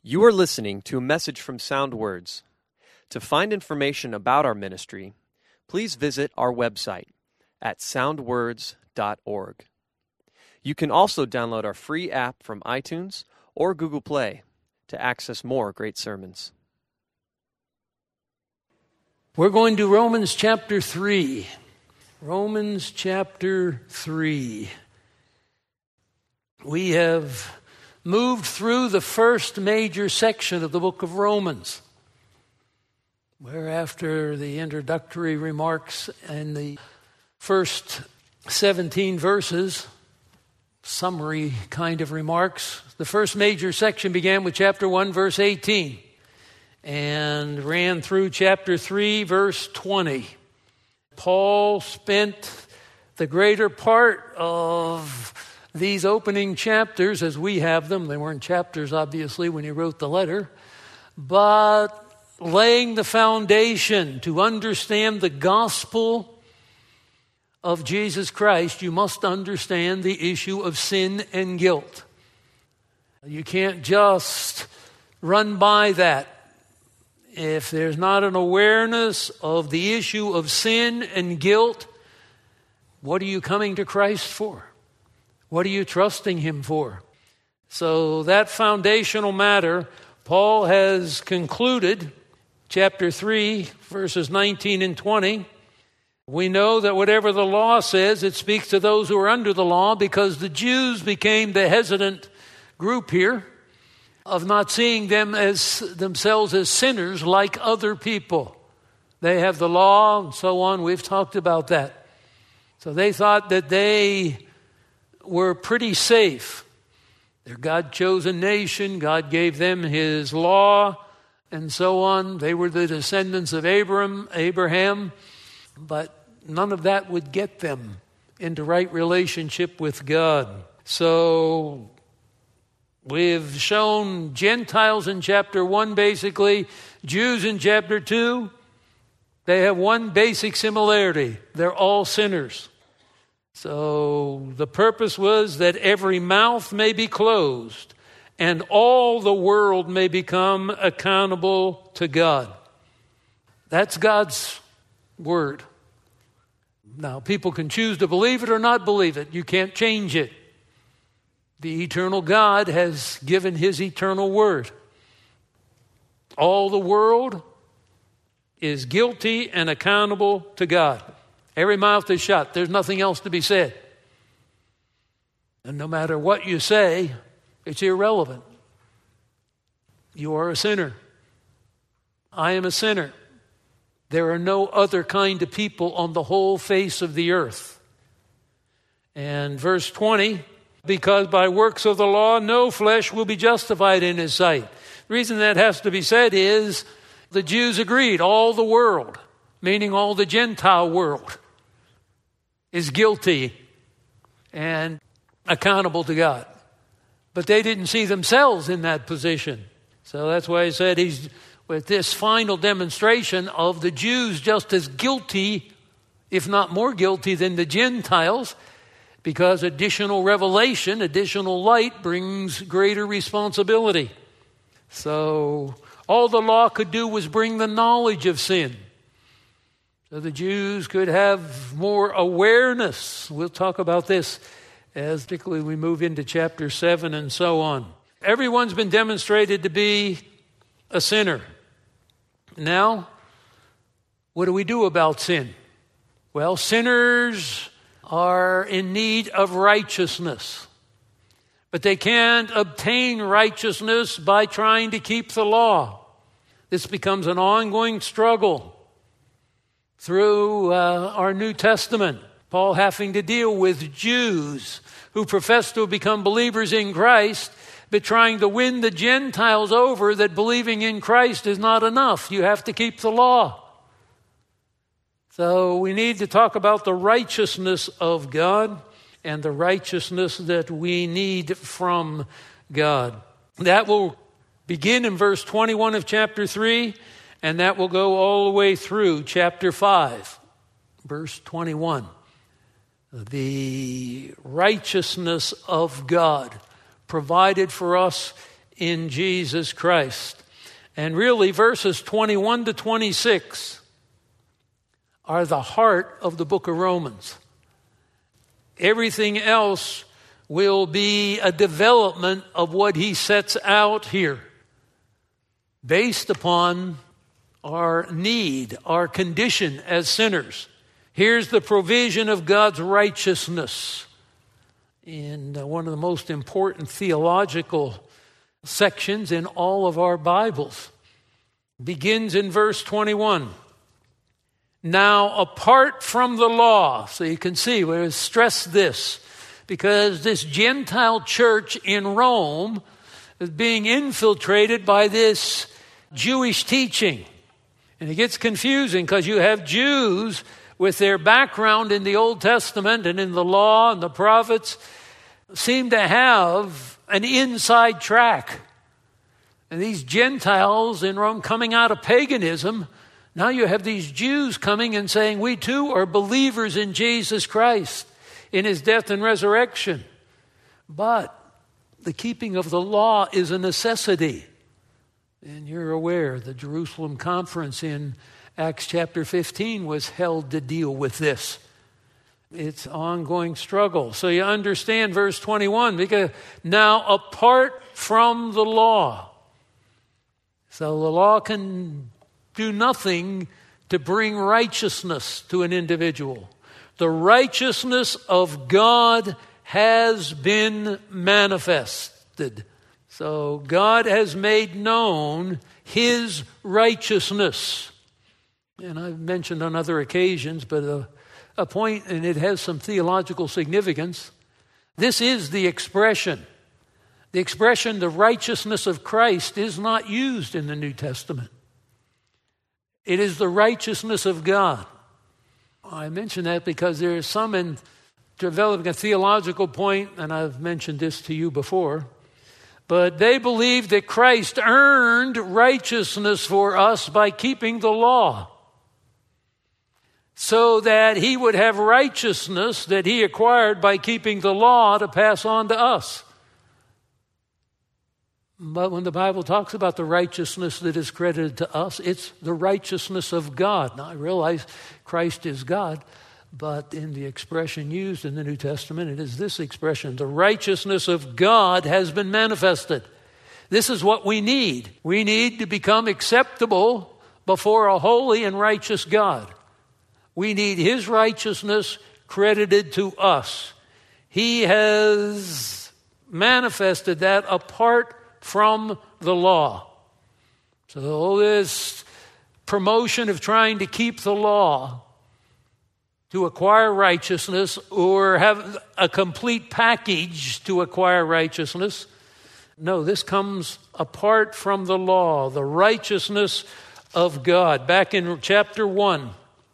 You are listening to a message from Sound Words. To find information about our ministry, please visit our website at soundwords.org. You can also download our free app from iTunes or Google Play to access more great sermons. We're going to Romans chapter 3. Romans chapter 3. We have moved through the first major section of the book of Romans, where after the introductory remarks and the first 17 verses, summary kind of remarks, the first major section began with chapter 1, verse 18, and ran through chapter 3, verse 20. Paul spent the greater part of these opening chapters, as we have them, they weren't chapters obviously when he wrote the letter, but laying the foundation to understand the gospel of Jesus Christ. You must understand the issue of sin and guilt. You can't just run by that. If there's not an awareness of the issue of sin and guilt, what are you coming to Christ for? What are you trusting Him for? So that foundational matter, Paul has concluded, chapter 3, verses 19 and 20. We know that whatever the law says, it speaks to those who are under the law, because the Jews became the hesitant group here of not seeing themselves as sinners like other people. They have the law and so on. We've talked about that. So they thought that they were pretty safe. They're God-chosen nation. God gave them His law and so on. They were the descendants of Abraham, but none of that would get them into right relationship with God. So we've shown Gentiles in chapter 1 basically, Jews in chapter 2. They have one basic similarity. They're all sinners. So the purpose was that every mouth may be closed and all the world may become accountable to God. That's God's word. Now, people can choose to believe it or not believe it. You can't change it. The eternal God has given His eternal word. All the world is guilty and accountable to God. Every mouth is shut. There's nothing else to be said. And no matter what you say, it's irrelevant. You are a sinner. I am a sinner. There are no other kind of people on the whole face of the earth. And verse 20, because by works of the law, no flesh will be justified in His sight. The reason that has to be said is the Jews agreed, all the world, meaning all the Gentile world, is guilty and accountable to God. But they didn't see themselves in that position. So that's why he said he's with this final demonstration of the Jews just as guilty, if not more guilty than the Gentiles, because additional revelation, additional light brings greater responsibility. So all the law could do was bring the knowledge of sin. So the Jews could have more awareness. We'll talk about this as particularly we move into chapter 7 and so on. Everyone's been demonstrated to be a sinner. Now, what do we do about sin? Well, sinners are in need of righteousness. But they can't obtain righteousness by trying to keep the law. This becomes an ongoing struggle through our New Testament. Paul having to deal with Jews who profess to have become believers in Christ, but trying to win the Gentiles over that believing in Christ is not enough. You have to keep the law. So we need to talk about the righteousness of God and the righteousness that we need from God. That will begin in verse 21 of chapter 3, and that will go all the way through chapter 5, verse 21. The righteousness of God provided for us in Jesus Christ. And really, verses 21 to 26 are the heart of the book of Romans. Everything else will be a development of what he sets out here, based upon our need, our condition as sinners. Here's the provision of God's righteousness in one of the most important theological sections in all of our Bibles. Begins in verse 21. Now, apart from the law, so you can see, we stress this, because this Gentile church in Rome is being infiltrated by this Jewish teaching. And it gets confusing because you have Jews with their background in the Old Testament and in the law and the prophets seem to have an inside track. And these Gentiles in Rome coming out of paganism, now you have these Jews coming and saying, we too are believers in Jesus Christ, in his death and resurrection. But the keeping of the law is a necessity. And you're aware the Jerusalem conference in Acts chapter 15 was held to deal with this. It's an ongoing struggle. So you understand verse 21, because now apart from the law. So the law can do nothing to bring righteousness to an individual. The righteousness of God has been manifested. So God has made known his righteousness. And I've mentioned on other occasions, but a point, and it has some theological significance. This is the expression. The expression, the righteousness of Christ, is not used in the New Testament. It is the righteousness of God. I mention that because there is some in developing a theological point, and I've mentioned this to you before, but they believe that Christ earned righteousness for us by keeping the law, so that he would have righteousness that he acquired by keeping the law to pass on to us. But when the Bible talks about the righteousness that is credited to us, it's the righteousness of God. Now, I realize Christ is God, but in the expression used in the New Testament, it is this expression: the righteousness of God has been manifested. This is what we need. We need to become acceptable before a holy and righteous God. We need his righteousness credited to us. He has manifested that apart from the law. So this promotion of trying to keep the law to acquire righteousness, or have a complete package to acquire righteousness, no, this comes apart from the law, the righteousness of God. Back in chapter 1,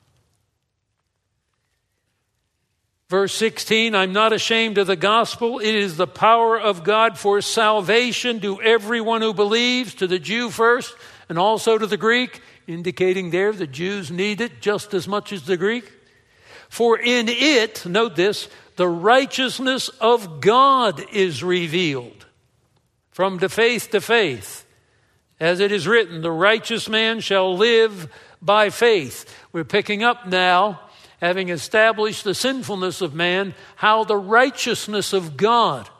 verse 16, I'm not ashamed of the gospel. It is the power of God for salvation to everyone who believes, to the Jew first, and also to the Greek, indicating there the Jews need it just as much as the Greek. For in it, note this, the righteousness of God is revealed from faith to faith. As it is written, the righteous man shall live by faith. We're picking up now, having established the sinfulness of man, how the righteousness of God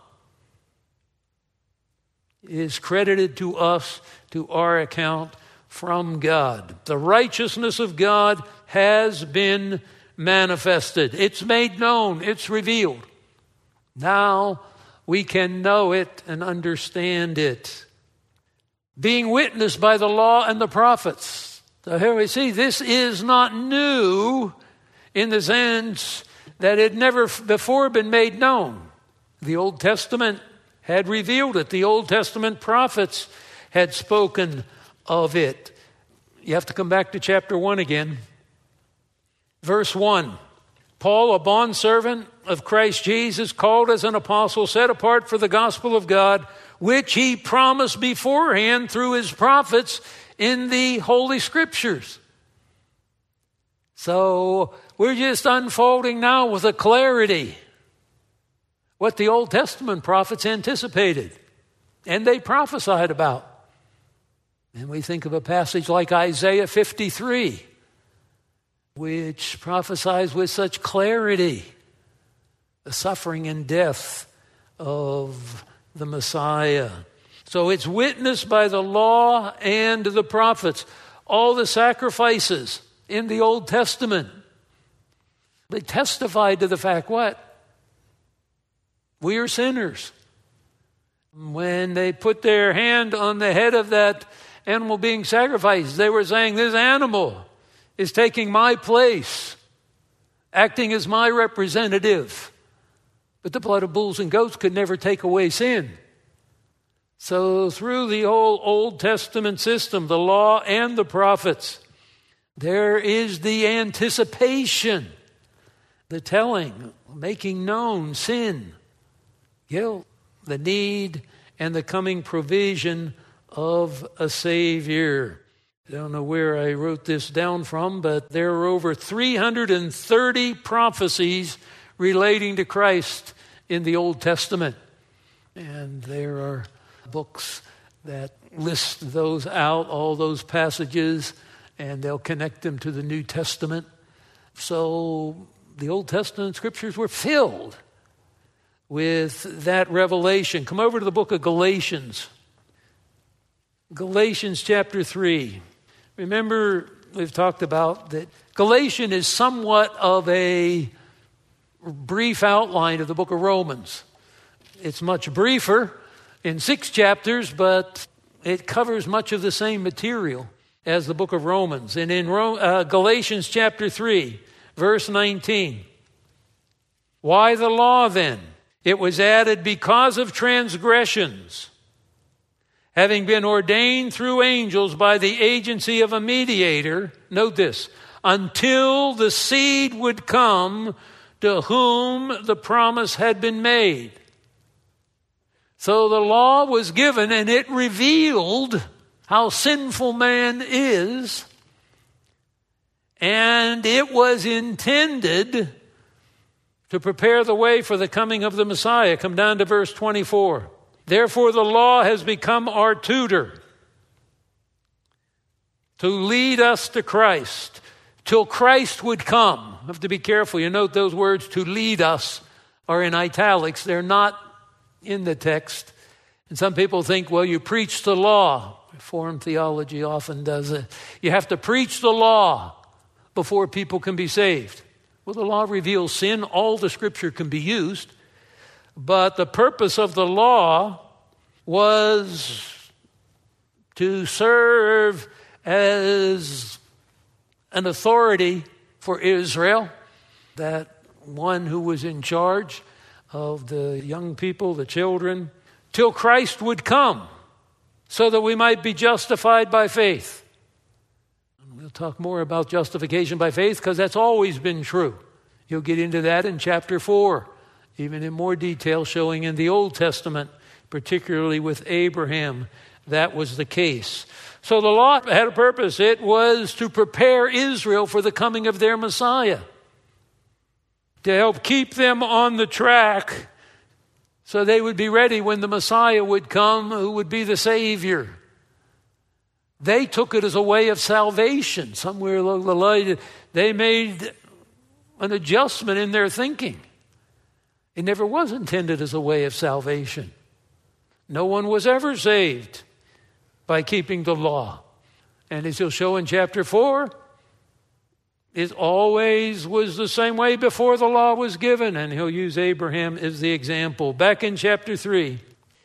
is credited to us, to our account from God. The righteousness of God has been manifested. It's made known. It's revealed. Now we can know it and understand it. Being witnessed by the law and the prophets. So here we see this is not new in the sense that it never before been made known. The Old Testament had revealed it. The Old Testament prophets had spoken of it. You have to come back to chapter 1 again. Verse 1, Paul, a bondservant of Christ Jesus, called as an apostle, set apart for the gospel of God, which he promised beforehand through his prophets in the Holy Scriptures. So we're just unfolding now with a clarity what the Old Testament prophets anticipated and they prophesied about. And we think of a passage like Isaiah 53, which prophesies with such clarity the suffering and death of the Messiah. So it's witnessed by the law and the prophets. All the sacrifices in the Old Testament, they testified to the fact what? We are sinners. When they put their hand on the head of that animal being sacrificed, they were saying, this animal is taking my place, acting as my representative. But the blood of bulls and goats could never take away sin. So through the whole Old Testament system, the law and the prophets, there is the anticipation, the telling, making known sin, guilt, the need, and the coming provision of a Savior. I don't know where I wrote this down from, but there are over 330 prophecies relating to Christ in the Old Testament. And there are books that list those out, all those passages, and they'll connect them to the New Testament. So the Old Testament scriptures were filled with that revelation. Come over to the book of Galatians. Galatians chapter 3. Remember, we've talked about that Galatians is somewhat of a brief outline of the book of Romans. It's much briefer in 6 chapters, but it covers much of the same material as the book of Romans. And in Galatians chapter 3, verse 19, why the law then? It was added because of transgressions, having been ordained through angels by the agency of a mediator, note this, until the seed would come to whom the promise had been made. So the law was given and it revealed how sinful man is, and it was intended to prepare the way for the coming of the Messiah. Come down to verse 24. Therefore the law has become our tutor to lead us to Christ, till Christ would come. You have to be careful. You note those words, to lead us, are in italics. They're not in the text. And some people think, well, you preach the law. Reformed theology often does it. You have to preach the law before people can be saved. Well, the law reveals sin. All the scripture can be used. But the purpose of the law was to serve as an authority for Israel, that one who was in charge of the young people, the children, till Christ would come, so that we might be justified by faith. We'll talk more about justification by faith because that's always been true. You'll get into that in chapter 4, even in more detail, showing in the Old Testament, particularly with Abraham, that was the case. So the law had a purpose. It was to prepare Israel for the coming of their Messiah, to help keep them on the track so they would be ready when the Messiah would come, who would be the Savior. They took it as a way of salvation. Somewhere along the line, they made an adjustment in their thinking. It never was intended as a way of salvation. No one was ever saved by keeping the law. And as he'll show in chapter 4, it always was the same way before the law was given. And he'll use Abraham as the example. Back in chapter 3,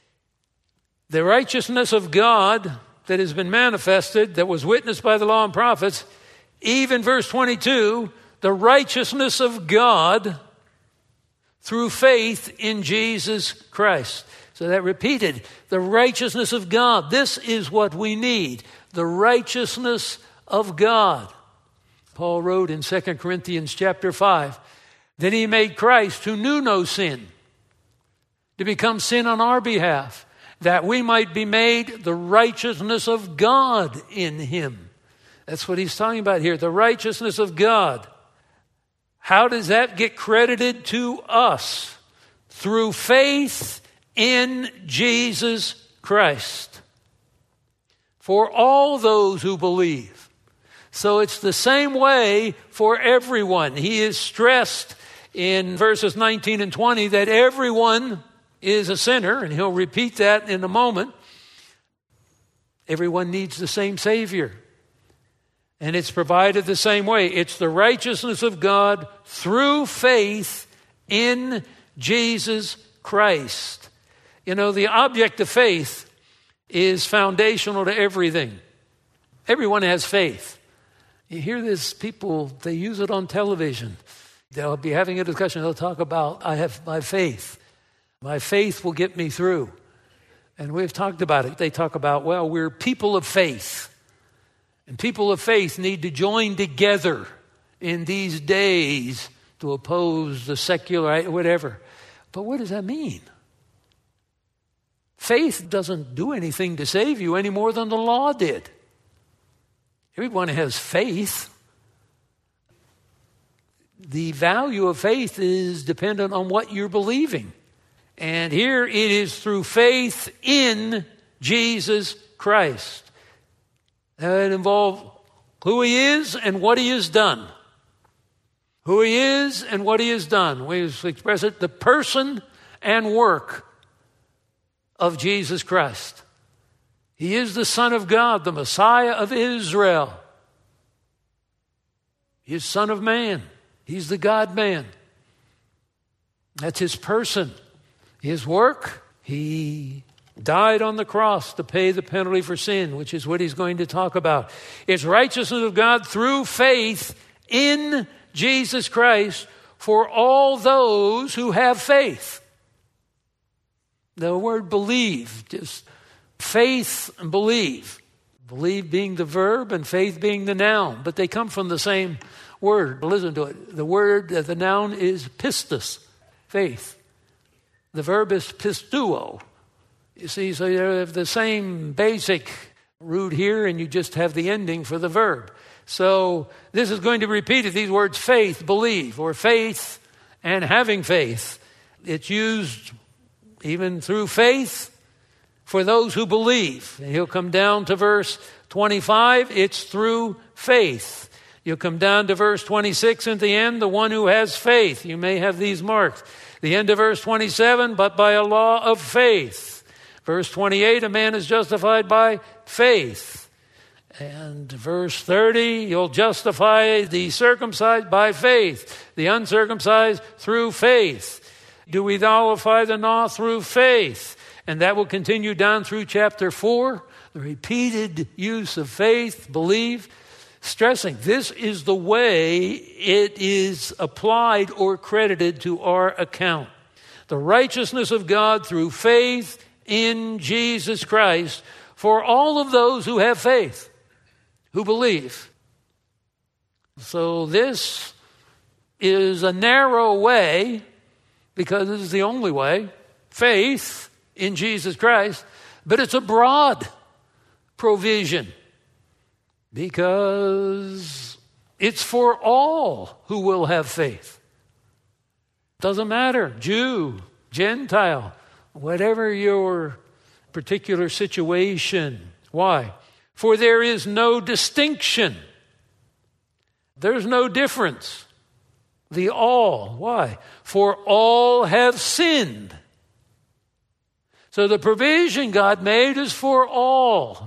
the righteousness of God that has been manifested, that was witnessed by the law and prophets, even verse 22, the righteousness of God through faith in Jesus Christ. So that repeated, the righteousness of God. This is what we need, the righteousness of God. Paul wrote in 2 Corinthians chapter 5, that he made Christ, who knew no sin, to become sin on our behalf, that we might be made the righteousness of God in him. That's what he's talking about here, the righteousness of God. How does that get credited to us? Through faith in Jesus Christ. For all those who believe. So it's the same way for everyone. He is stressed in verses 19 and 20 that everyone is a sinner, and he'll repeat that in a moment. Everyone needs the same Savior. And it's provided the same way. It's the righteousness of God through faith in Jesus Christ. You know, the object of faith is foundational to everything. Everyone has faith. You hear this, people, they use it on television. They'll be having a discussion. They'll talk about, I have my faith. My faith will get me through. And we've talked about it. They talk about, well, we're people of faith. And people of faith need to join together in these days to oppose the secular, whatever. But what does that mean? Faith doesn't do anything to save you any more than the law did. Everyone has faith. The value of faith is dependent on what you're believing. And here it is through faith in Jesus Christ. It involves who he is and what he has done. Who he is and what he has done. We express it, the person and work of Jesus Christ. He is the Son of God, the Messiah of Israel. He is Son of Man. He's the God-man. That's his person. His work, he died on the cross to pay the penalty for sin, which is what he's going to talk about. It's righteousness of God through faith in Jesus Christ for all those who have faith. The word believe, just faith and believe. Believe being the verb and faith being the noun, but they come from the same word. Listen to it. The word, the noun is pistis, faith. The verb is pistuo. You see, so you have the same basic root here, and you just have the ending for the verb. So this is going to repeat it. These words, faith, believe, or faith and having faith. It's used even through faith for those who believe. And he'll come down to verse 25. It's through faith. You'll come down to verse 26 at the end, the one who has faith. You may have these marked. The end of verse 27, but by a law of faith. Verse 28, a man is justified by faith. And verse 30, you'll justify the circumcised by faith, the uncircumcised through faith. Do we nullify the law through faith? And that will continue down through chapter 4, the repeated use of faith, believe, stressing this is the way it is applied or credited to our account. The righteousness of God through faith in Jesus Christ for all of those who have faith, who believe. So this is a narrow way, because this is the only way, faith in Jesus Christ, but it's a broad provision because it's for all who will have faith. Doesn't matter, Jew, Gentile, whatever your particular situation. Why? For there is no distinction. There's no difference. The all. Why? For all have sinned. So the provision God made is for all.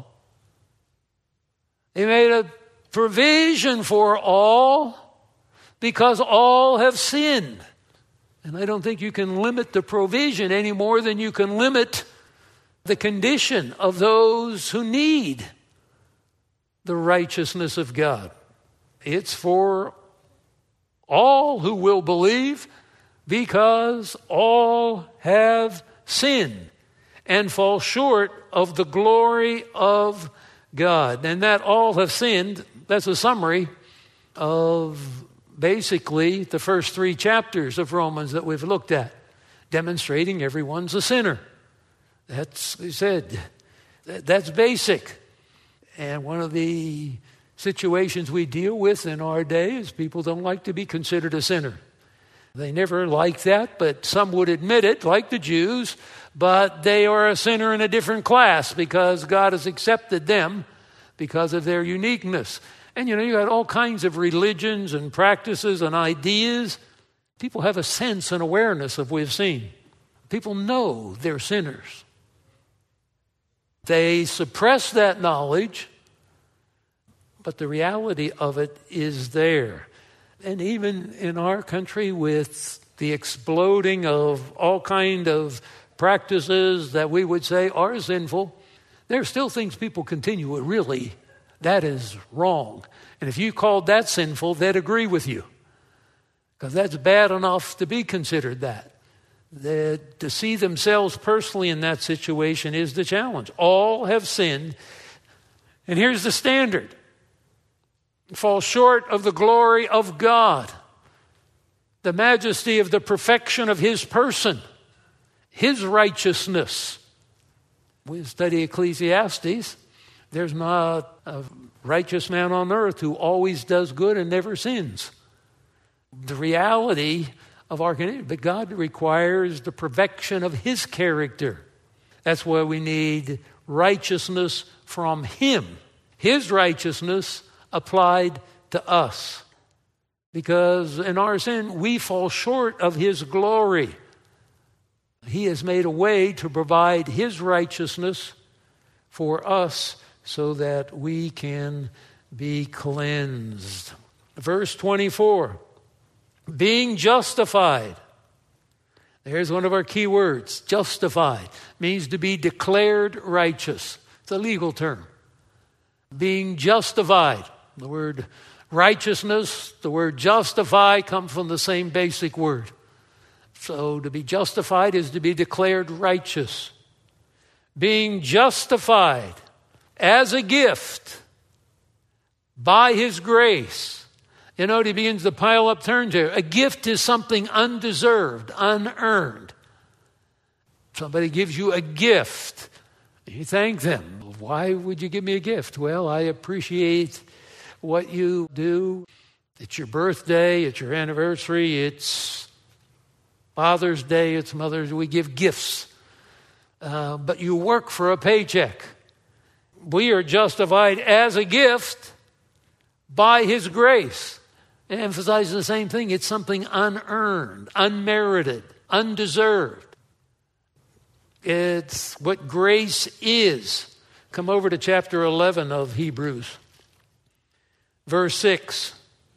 He made a provision for all because all have sinned. And I don't think you can limit the provision any more than you can limit the condition of those who need the righteousness of God. It's for all who will believe because all have sinned and fall short of the glory of God. And that all have sinned, that's a summary of basically the first 3 chapters of Romans that we've looked at, demonstrating everyone's a sinner. That's, he said, that's basic. And one of the situations we deal with in our day is people don't like to be considered a sinner. They never like that, but some would admit it, like the Jews, but they are a sinner in a different class because God has accepted them because of their uniqueness. And you got all kinds of religions and practices and ideas. People have a sense and awareness of what we've seen. People know they're sinners. They suppress that knowledge, but the reality of it is there. And even in our country, with the exploding of all kind of practices that we would say are sinful, there are still things people continue with. Really, that is wrong. And if you called that sinful, they'd agree with you, because that's bad enough to be considered that. To see themselves personally in that situation is the challenge. All have sinned. And here's the standard. Fall short of the glory of God, the majesty of the perfection of His person, His righteousness. We study Ecclesiastes. There's not a righteous man on earth who always does good and never sins. The reality of our community, but God requires the perfection of His character. That's why we need righteousness from Him. His righteousness applied to us. Because in our sin, we fall short of His glory. He has made a way to provide His righteousness for us so that we can be cleansed. Verse 24, being justified. There's one of our key words. Justified means to be declared righteous. It's a legal term. Being justified. The word righteousness, the word justify come from the same basic word. So to be justified is to be declared righteous. Being justified as a gift by His grace. He begins to pile up terms here. A gift is something undeserved, unearned. Somebody gives you a gift. You thank them. Why would you give me a gift? Well, I appreciate what you do. It's your birthday, it's your anniversary, it's Father's Day, it's Mother's Day. We give gifts. But you work for a paycheck. We are justified as a gift by His grace. It emphasizes the same thing. It's something unearned, unmerited, undeserved. It's what grace is. Come over to chapter 11 of Hebrews. Verse 6.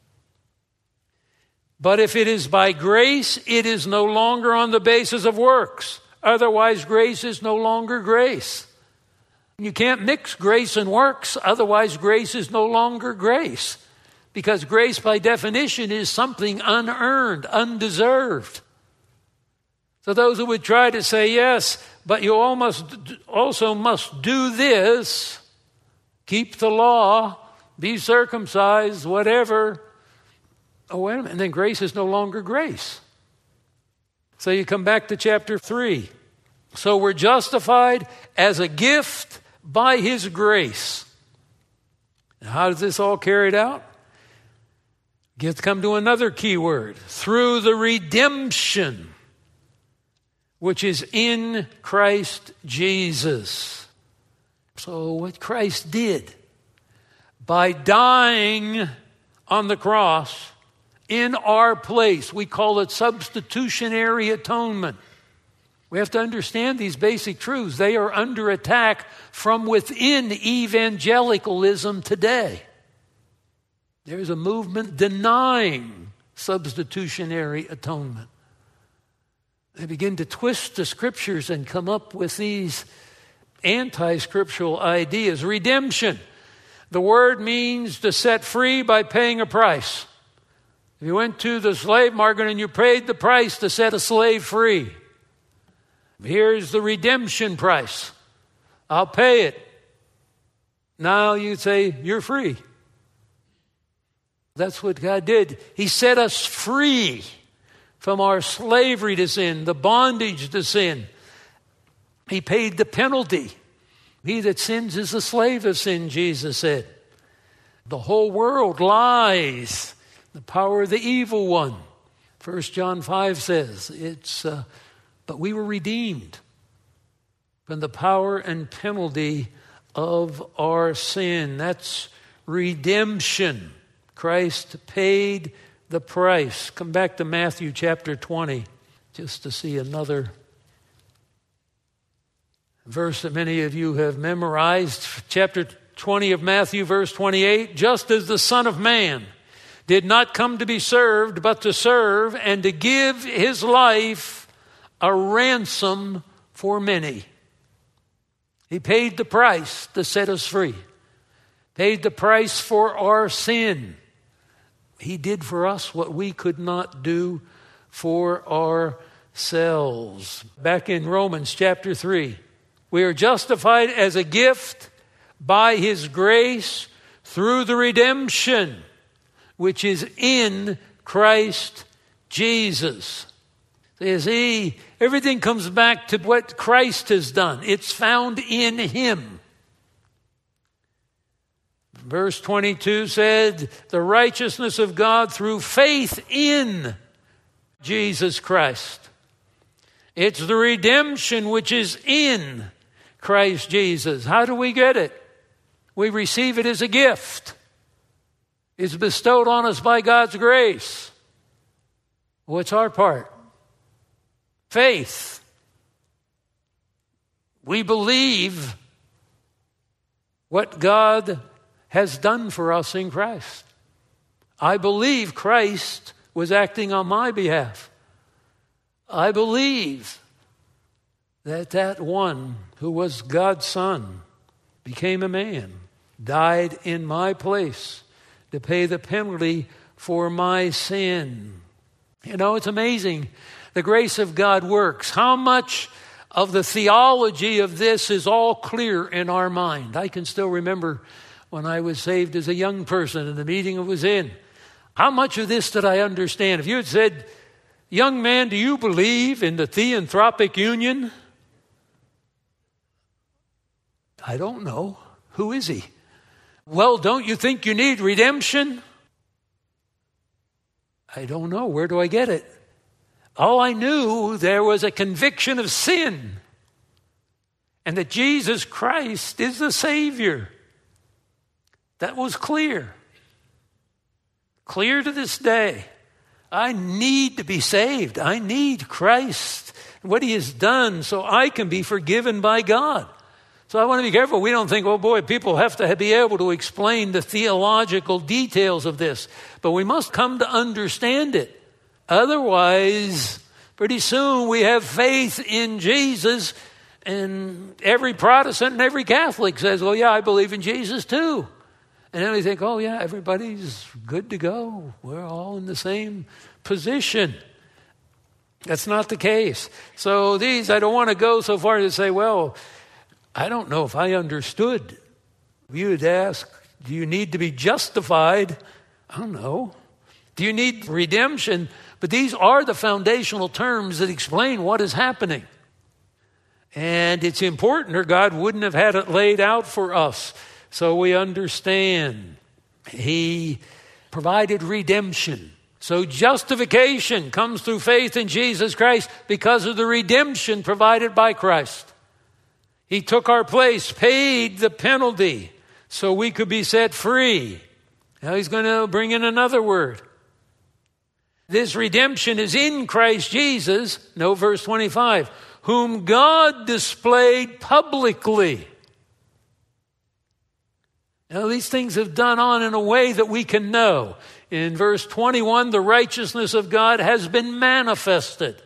But if it is by grace, it is no longer on the basis of works. Otherwise, grace is no longer grace. You can't mix grace and works. Otherwise, grace is no longer grace. Because grace, by definition, is something unearned, undeserved. So those who would try to say, yes, but you also must do this, keep the law, be circumcised, whatever. Oh, wait a minute. And then grace is no longer grace. So you come back to chapter 3. So we're justified as a gift by His grace. Now, how is this all carried out? You have to come to another key word. Through the redemption which is in Christ Jesus. So what Christ did by dying on the cross in our place, we call it substitutionary atonement. We have to understand these basic truths. They are under attack from within evangelicalism today. There's a movement denying substitutionary atonement. They begin to twist the scriptures and come up with these anti-scriptural ideas. Redemption. The word means to set free by paying a price. If you went to the slave market and you paid the price to set a slave free, here's the redemption price. I'll pay it. Now you say, you're free. That's what God did. He set us free from our slavery to sin, the bondage to sin. He paid the penalty. He that sins is a slave of sin, Jesus said. The whole world lies. The power of the evil one. 1 John 5 says, but we were redeemed from the power and penalty of our sin. That's redemption. Christ paid the price. Come back to Matthew chapter 20 just to see another verse that many of you have memorized. Chapter 20 of Matthew, verse 28. Just as the Son of Man did not come to be served, but to serve and to give his life a ransom for many. He paid the price to set us free. Paid the price for our sin. He did for us what we could not do for ourselves. Back in Romans chapter 3, we are justified as a gift by his grace through the redemption which is in Christ Jesus. You see, everything comes back to what Christ has done. It's found in him. Verse 22 said, the righteousness of God through faith in Jesus Christ. It's the redemption which is in Christ Jesus. How do we get it? We receive it as a gift. It's bestowed on us by God's grace. What's our part? Faith. We believe what God has done for us in Christ. I believe Christ was acting on my behalf. I believe that one who was God's Son became a man, died in my place to pay the penalty for my sin. You know, it's amazing. The grace of God works. How much of the theology of this is all clear in our mind? I can still remember when I was saved as a young person and the meeting I was in. How much of this did I understand? If you had said, young man, do you believe in the theanthropic union? I don't know. Who is he? Well, don't you think you need redemption? I don't know. Where do I get it? All I knew, there was a conviction of sin and that Jesus Christ is the Savior. That was clear. Clear to this day. I need to be saved. I need Christ, what he has done so I can be forgiven by God. So I want to be careful. We don't think, oh boy, people have to be able to explain the theological details of this. But we must come to understand it. Otherwise, pretty soon we have faith in Jesus and every Protestant and every Catholic says, well, yeah, I believe in Jesus too. And then we think, oh yeah, everybody's good to go. We're all in the same position. That's not the case. So I don't want to go so far to say, well, I don't know if I understood. You would ask, do you need to be justified? I don't know. Do you need redemption? But these are the foundational terms that explain what is happening. And it's important, or God wouldn't have had it laid out for us. So we understand. He provided redemption. So justification comes through faith in Jesus Christ because of the redemption provided by Christ. He took our place, paid the penalty so we could be set free. Now he's going to bring in another word. This redemption is in Christ Jesus, no, verse 25, whom God displayed publicly. Now these things have done on in a way that we can know. In verse 21, the righteousness of God has been manifested.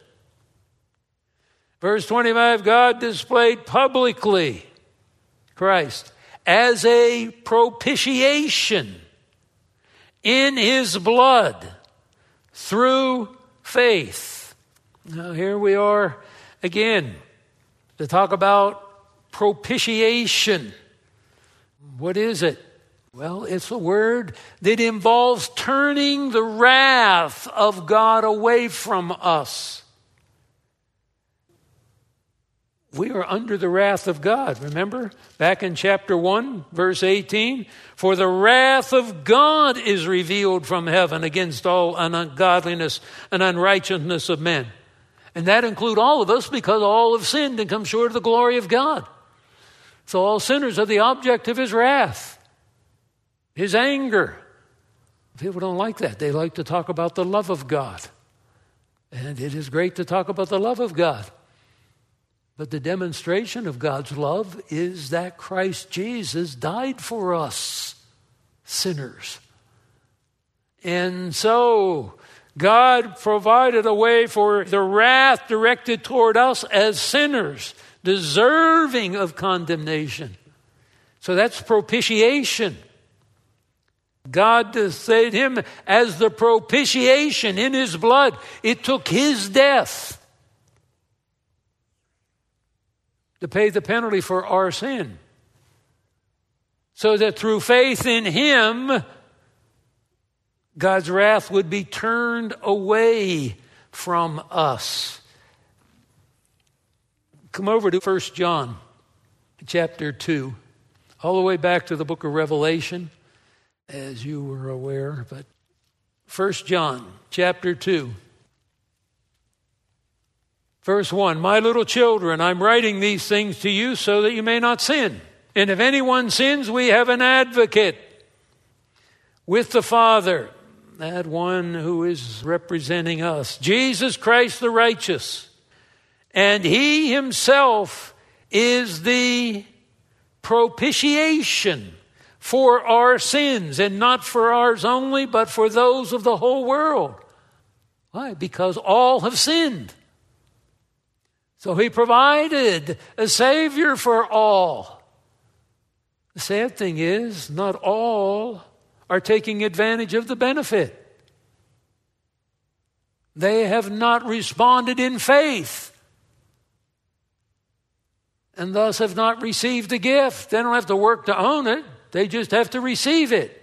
Verse 25, God displayed publicly Christ as a propitiation in his blood through faith. Now here we are again to talk about propitiation. What is it? Well, it's a word that involves turning the wrath of God away from us. We are under the wrath of God. Remember back in chapter 1, verse 18? For the wrath of God is revealed from heaven against all ungodliness and unrighteousness of men. And that includes all of us, because all have sinned and come short of the glory of God. So all sinners are the object of his wrath, his anger. People don't like that. They like to talk about the love of God. And it is great to talk about the love of God. But the demonstration of God's love is that Christ Jesus died for us, sinners. And so God provided a way for the wrath directed toward us as sinners, deserving of condemnation. So that's propitiation. God saved him as the propitiation in his blood. It took his death to pay the penalty for our sin, so that through faith in him, God's wrath would be turned away from us. Come over to 1 John chapter 2, all the way back to the book of Revelation, as you were aware. But 1 John chapter 2, verse 1, my little children, I'm writing these things to you so that you may not sin. And if anyone sins, we have an advocate with the Father, that one who is representing us, Jesus Christ the righteous. And he himself is the propitiation for our sins, and not for ours only, but for those of the whole world. Why? Because all have sinned. So he provided a Savior for all. The sad thing is, not all are taking advantage of the benefit. They have not responded in faith, and thus have not received the gift. They don't have to work to own it. They just have to receive it.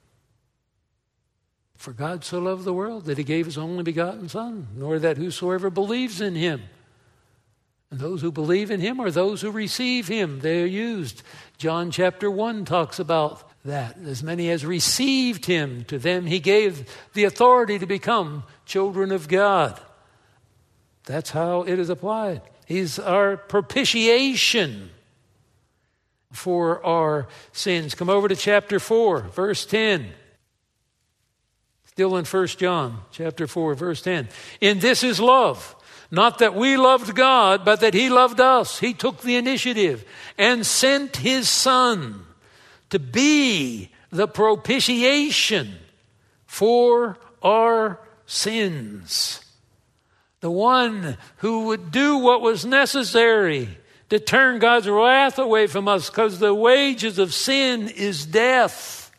For God so loved the world that he gave his only begotten Son, nor that whosoever believes in him. And those who believe in him are those who receive him. They are used. John chapter 1 talks about that. As many as received him, to them he gave the authority to become children of God. That's how it is applied. He's our propitiation for our sins. Come over to chapter 4, verse 10. Still in 1 John chapter 4, verse 10. In this is love. Not that we loved God, but that he loved us. He took the initiative and sent his Son to be the propitiation for our sins. The one who would do what was necessary to turn God's wrath away from us, because the wages of sin is death.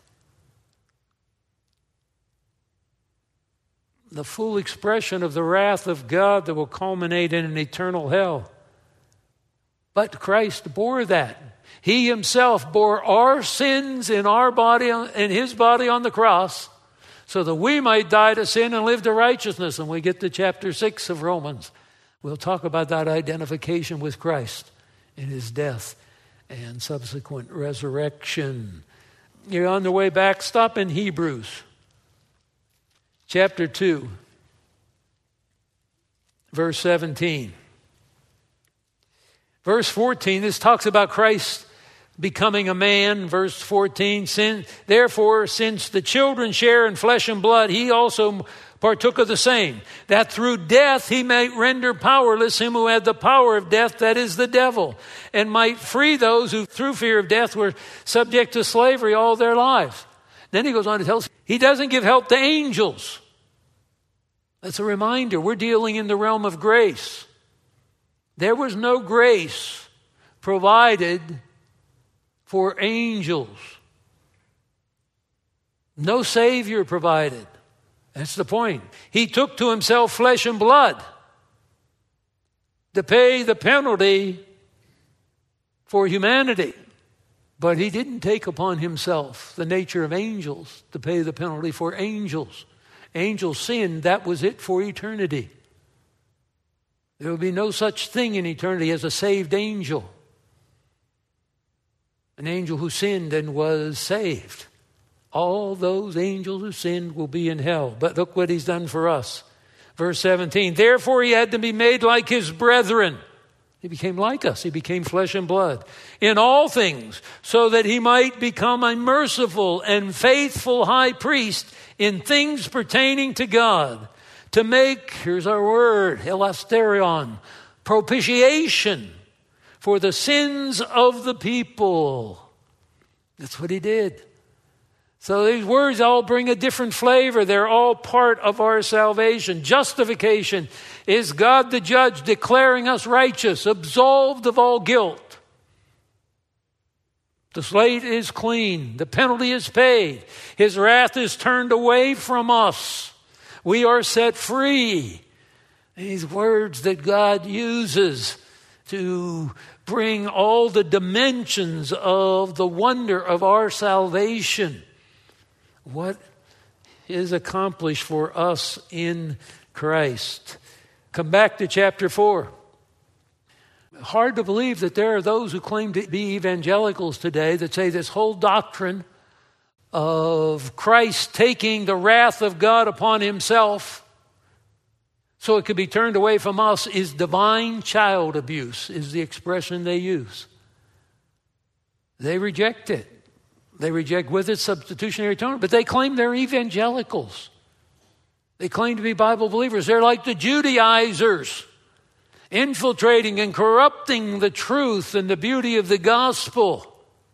The full expression of the wrath of God that will culminate in an eternal hell. But Christ bore that. He himself bore our sins in our body, in his body on the cross, so that we might die to sin and live to righteousness. And we get to chapter 6 of Romans. We'll talk about that identification with Christ in his death and subsequent resurrection. You're on the way back. Stop in Hebrews chapter 2, verse 17. Verse 14, this talks about Christ becoming a man. Verse 14, therefore, since the children share in flesh and blood, he also partook of the same, that through death he might render powerless him who had the power of death, that is the devil, and might free those who through fear of death were subject to slavery all their lives. Then he goes on to tell us, he doesn't give help to angels. That's a reminder. We're dealing in the realm of grace. There was no grace provided for angels. No Savior provided. That's the point. He took to himself flesh and blood to pay the penalty for humanity. But he didn't take upon himself the nature of angels to pay the penalty for angels. Angels sinned, that was it for eternity. There will be no such thing in eternity as a saved angel. An angel who sinned and was saved. All those angels who sinned will be in hell. But look what he's done for us. Verse 17, therefore he had to be made like his brethren. He became like us. He became flesh and blood in all things, so that he might become a merciful and faithful high priest in things pertaining to God, to make, here's our word, elasterion, propitiation for the sins of the people. That's what he did. So these words all bring a different flavor. They're all part of our salvation. Justification is God the judge declaring us righteous, absolved of all guilt. The slate is clean. The penalty is paid. His wrath is turned away from us. We are set free. These words that God uses to bring all the dimensions of the wonder of our salvation. What is accomplished for us in Christ. Come back to chapter 4. Hard to believe that there are those who claim to be evangelicals today that say this whole doctrine of Christ taking the wrath of God upon himself so it could be turned away from us is divine child abuse, is the expression they use. They reject it. They reject with it substitutionary atonement, but they claim they're evangelicals. They claim to be Bible believers. They're like the Judaizers, infiltrating and corrupting the truth and the beauty of the gospel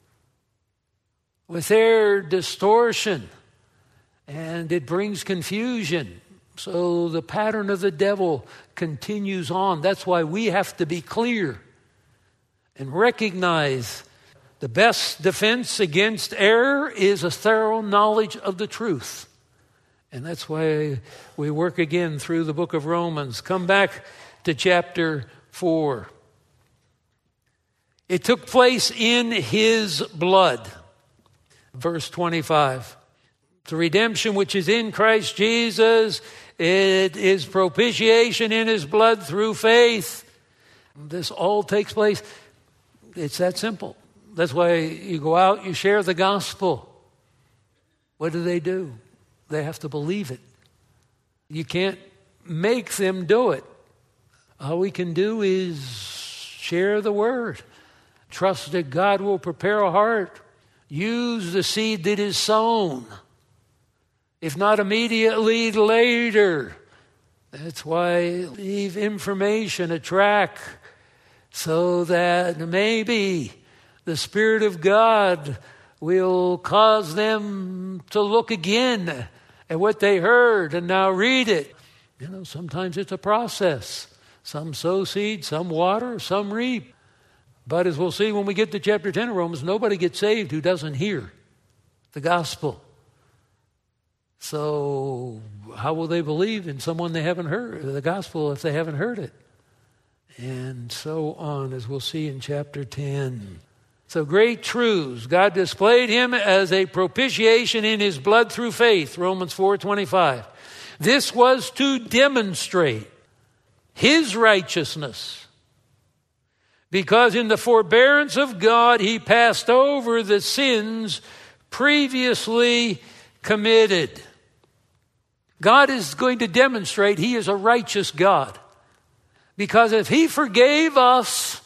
with their distortion. And it brings confusion. So the pattern of the devil continues on. That's why we have to be clear and recognize the best defense against error is a thorough knowledge of the truth. And that's why we work again through the book of Romans. Come back to chapter 4. It took place in his blood. Verse 25. The redemption which is in Christ Jesus, it is propitiation in his blood through faith. This all takes place. It's that simple. That's why you go out, you share the gospel. What do? They have to believe it. You can't make them do it. All we can do is share the word. Trust that God will prepare a heart. Use the seed that is sown. If not immediately, later. That's why leave information, a track, so that maybe the Spirit of God will cause them to look again at what they heard and now read it. You know, sometimes it's a process. Some sow seed, some water, some reap. But as we'll see when we get to chapter 10 of Romans, nobody gets saved who doesn't hear the gospel. So how will they believe in someone they haven't heard, the gospel, if they haven't heard it? And so on, as we'll see in chapter 10. So great truths. God displayed him as a propitiation in his blood through faith, Romans 4:25. This was to demonstrate his righteousness, because in the forbearance of God he passed over the sins previously committed. God is going to demonstrate he is a righteous God, because if he forgave us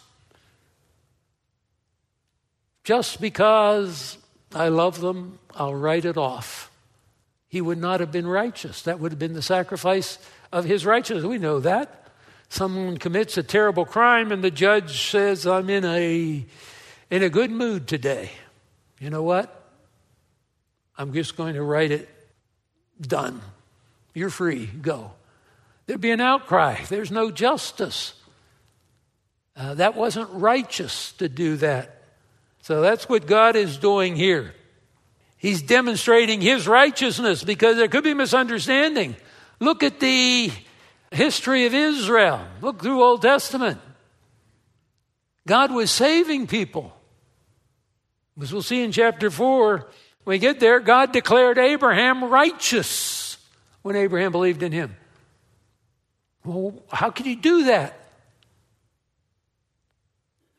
just because I love them, I'll write it off, he would not have been righteous. That would have been the sacrifice of his righteousness. We know that. Someone commits a terrible crime and the judge says, I'm in a good mood today. You know what? I'm just going to write it done. You're free. Go. There'd be an outcry. There's no justice. That wasn't righteous to do that. So that's what God is doing here. He's demonstrating his righteousness, because there could be misunderstanding. Look at the history of Israel. Look through Old Testament. God was saving people. As we'll see in chapter 4, when we get there, God declared Abraham righteous when Abraham believed in him. Well, how could he do that?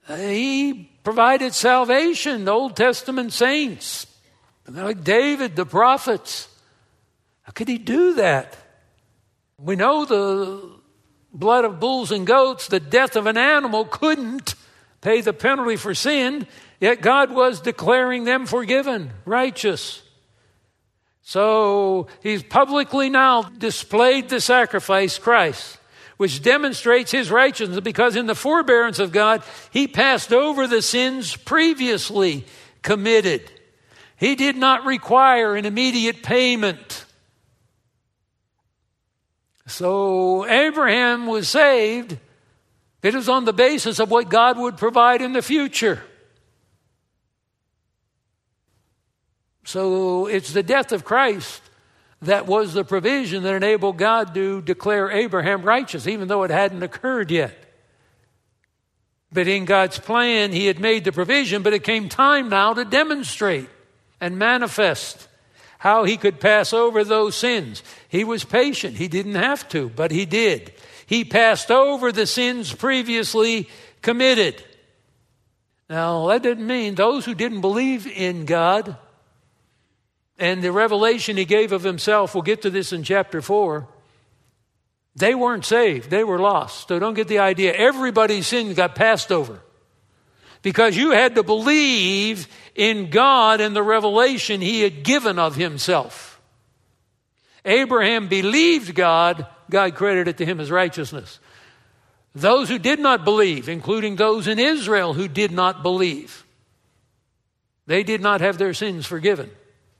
He provided salvation, the Old Testament saints, like David, the prophets. How could he do that? We know the blood of bulls and goats, the death of an animal couldn't pay the penalty for sin, yet God was declaring them forgiven, righteous. So he's publicly now displayed the sacrifice, Christ, which demonstrates his righteousness, because in the forbearance of God, he passed over the sins previously committed. He did not require an immediate payment. So Abraham was saved. It was on the basis of what God would provide in the future. So it's the death of Christ that was the provision that enabled God to declare Abraham righteous, even though it hadn't occurred yet. But in God's plan, he had made the provision, but it came time now to demonstrate and manifest how he could pass over those sins. He was patient. He didn't have to, but he did. He passed over the sins previously committed. Now, that didn't mean those who didn't believe in God and the revelation he gave of himself, we'll get to this in chapter 4, they weren't saved. They were lost. So don't get the idea. Everybody's sin got passed over, because you had to believe in God and the revelation he had given of himself. Abraham believed God. God credited to him as righteousness. Those who did not believe, including those in Israel who did not believe, they did not have their sins forgiven.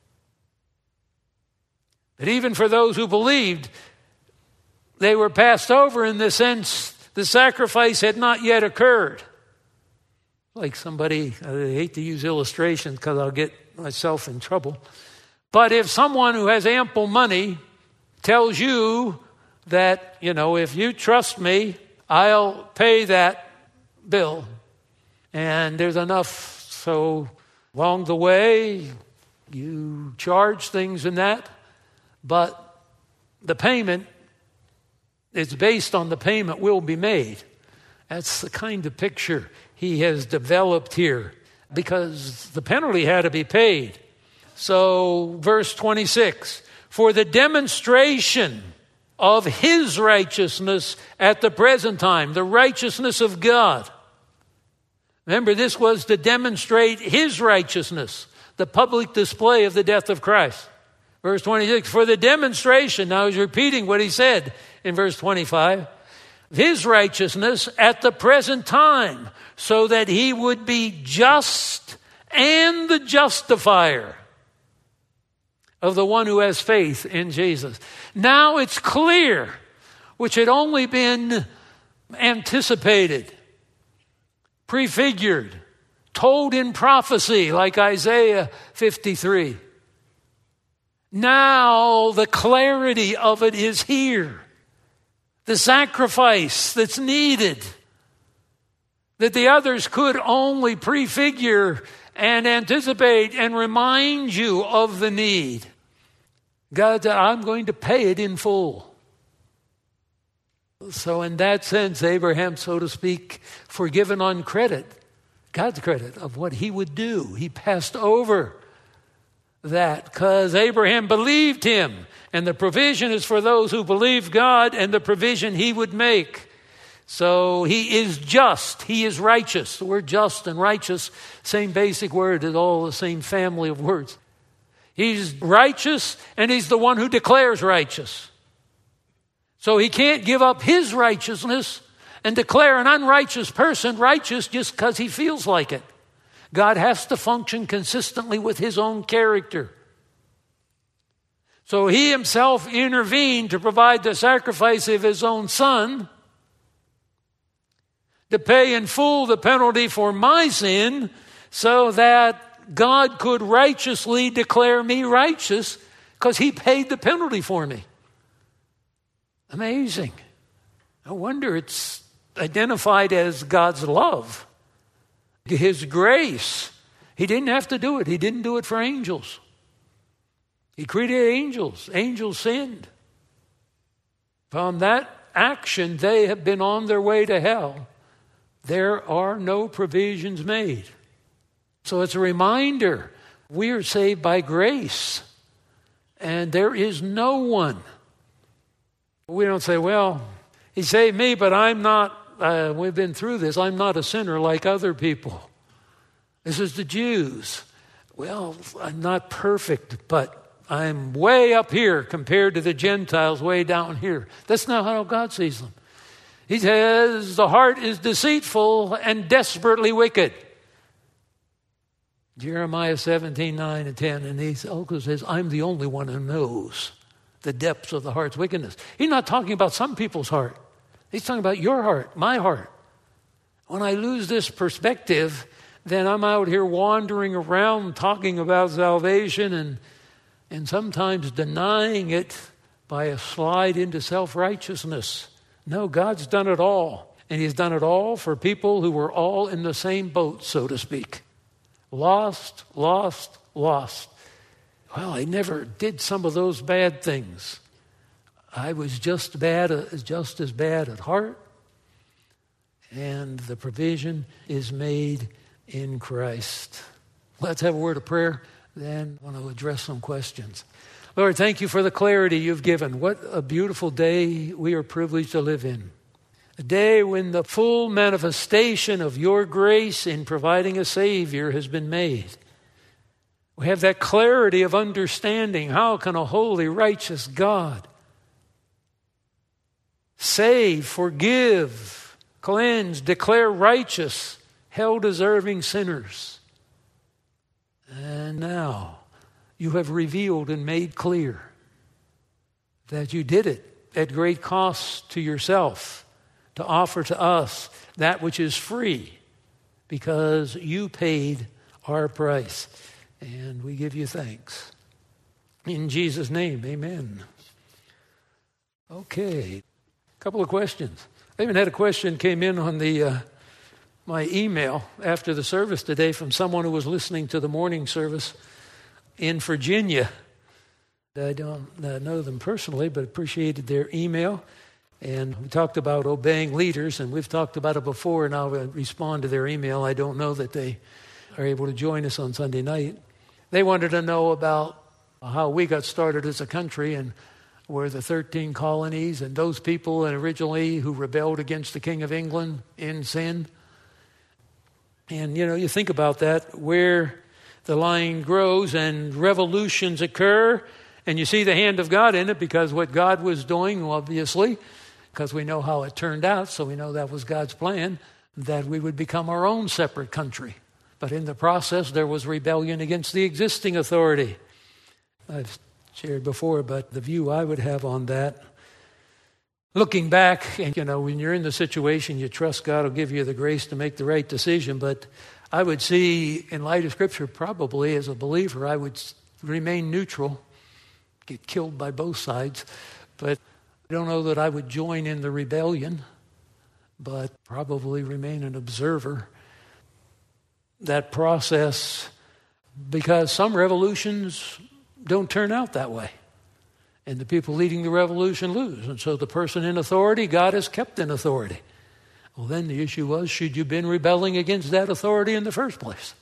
But even for those who believed, they were passed over in the sense the sacrifice had not yet occurred. Like somebody, I hate to use illustrations because I'll get myself in trouble. But if someone who has ample money tells you that, if you trust me, I'll pay that bill. And there's enough, so along the way, you charge things in that. But the payment is based on the payment will be made. That's the kind of picture he has developed here, because the penalty had to be paid. So verse 26, for the demonstration of his righteousness at the present time, the righteousness of God. Remember, this was to demonstrate his righteousness, the public display of the death of Christ. Verse 26, for the demonstration, now he's repeating what he said in verse 25, his righteousness at the present time, so that he would be just and the justifier of the one who has faith in Jesus. Now it's clear, which had only been anticipated, prefigured, told in prophecy, like Isaiah 53. Now the clarity of it is here. The sacrifice that's needed, that the others could only prefigure and anticipate and remind you of the need. God said, I'm going to pay it in full. So in that sense, Abraham, so to speak, forgiven on credit, God's credit of what he would do. He passed over that because Abraham believed him. And the provision is for those who believe God and the provision he would make. So he is just. He is righteous. The word just and righteous, same basic word, is all the same family of words. He's righteous, and he's the one who declares righteous. So he can't give up his righteousness and declare an unrighteous person righteous just because he feels like it. God has to function consistently with his own character. So he himself intervened to provide the sacrifice of his own son to pay in full the penalty for my sin, so that God could righteously declare me righteous because he paid the penalty for me. Amazing. No wonder it's identified as God's love, his grace. He didn't have to do it. He didn't do it for angels. He created angels. Angels sinned. From that action, they have been on their way to hell. there are no provisions made. So it's a reminder, we are saved by grace, and there is no one. We don't say, well, he saved me, but I'm not, we've been through this, I'm not a sinner like other people. This is the Jews. Well, I'm not perfect, but I'm way up here compared to the Gentiles way down here. That's not how God sees them. He says, the heart is deceitful and desperately wicked. Jeremiah 17:9 and 10, and he also says, I'm the only one who knows the depths of the heart's wickedness. He's not talking about some people's heart. He's talking about your heart, my heart. When I lose this perspective, then I'm out here wandering around talking about salvation and sometimes denying it by a slide into self-righteousness. No, God's done it all. And he's done it all for people who were all in the same boat, so to speak. Lost, lost, lost. Well, I never did some of those bad things. I was just as bad at heart. And the provision is made in Christ. Let's have a word of prayer. Then I want to address some questions. Lord, thank you for the clarity you've given. What a beautiful day we are privileged to live in. A day when the full manifestation of your grace in providing a Savior has been made. We have that clarity of understanding. How can a holy, righteous God save, forgive, cleanse, declare righteous, hell-deserving sinners? And now you have revealed and made clear that you did it at great cost to yourself, to offer to us that which is free, because you paid our price. And we give you thanks. In Jesus' name, amen. Okay, a couple of questions. I even had a question came in on the my email after the service today from someone who was listening to the morning service in Virginia. I don't know them personally, but appreciated their email. And we talked about obeying leaders, and we've talked about it before, and I'll respond to their email. I don't know that they are able to join us on Sunday night. They wanted to know about how we got started as a country, and were the 13 colonies and those people originally who rebelled against the King of England in sin. And, you think about that, where the line grows and revolutions occur, and you see the hand of God in it, because what God was doing, obviously, because we know how it turned out, so we know that was God's plan, that we would become our own separate country. But in the process, there was rebellion against the existing authority. I've shared before, but the view I would have on that, looking back, and when you're in the situation, you trust God will give you the grace to make the right decision. But I would see, in light of Scripture, probably as a believer, I would remain neutral, get killed by both sides. But I don't know that I would join in the rebellion, but probably remain an observer. That process, because some revolutions don't turn out that way. And the people leading the revolution lose. And so the person in authority, God has kept in authority. Well, then the issue was, should you have been rebelling against that authority in the first place?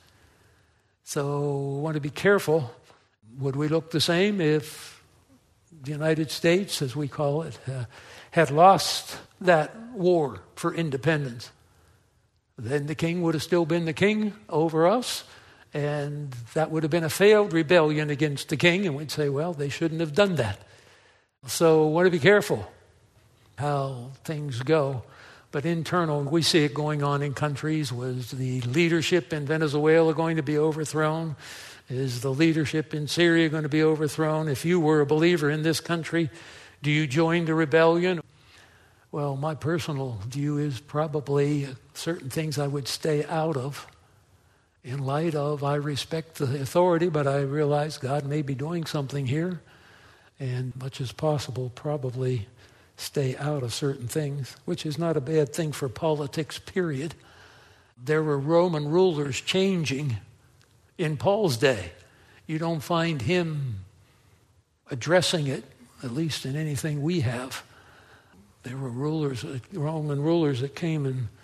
So we want to be careful. Would we look the same if the United States, as we call it, had lost that war for independence? Then the king would have still been the king over us, and that would have been a failed rebellion against the king, and we'd say, well, they shouldn't have done that. So we want to be careful how things go. But internal, we see it going on in countries. Was the leadership in Venezuela going to be overthrown? Is the leadership in Syria going to be overthrown? If you were a believer in this country, do you join the rebellion? Well, my personal view is probably certain things I would stay out of. In light of, I respect the authority, but I realize God may be doing something here. And much as possible, probably stay out of certain things, which is not a bad thing for politics, period. There were Roman rulers changing in Paul's day. You don't find him addressing it, at least in anything we have. There were Roman rulers that came and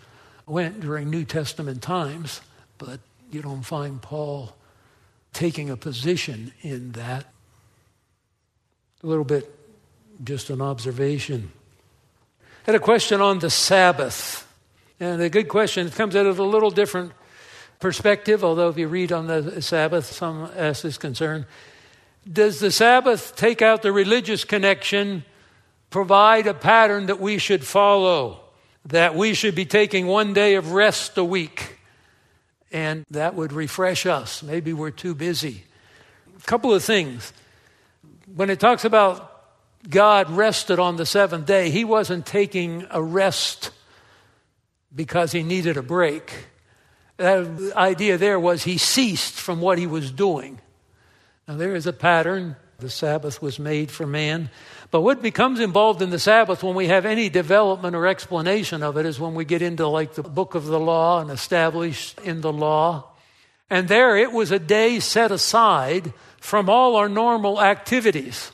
went during New Testament times, but you don't find Paul taking a position in that. A little bit, just an observation. I had a question on the Sabbath. And a good question. It comes out of a little different perspective, although if you read on the Sabbath, some ask this concern. Does the Sabbath take out the religious connection, provide a pattern that we should follow, that we should be taking one day of rest a week, and that would refresh us? Maybe we're too busy. A couple of things. When it talks about God rested on the seventh day, he wasn't taking a rest because he needed a break. The idea there was he ceased from what he was doing. Now there is a pattern. The Sabbath was made for man. But what becomes involved in the Sabbath when we have any development or explanation of it is when we get into like the book of the law and established in the law. And there it was a day set aside from all our normal activities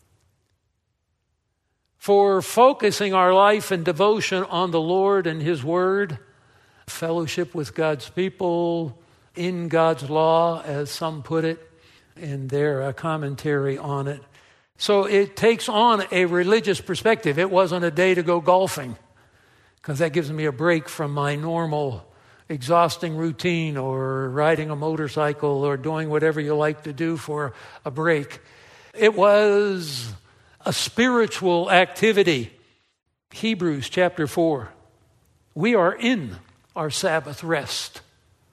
for focusing our life and devotion on the Lord and his word, fellowship with God's people, in God's law, as some put it in their commentary on it. So it takes on a religious perspective. It wasn't a day to go golfing, because that gives me a break from my normal exhausting routine, or riding a motorcycle, or doing whatever you like to do for a break. It was a spiritual activity. Hebrews chapter 4. We are in our Sabbath rest.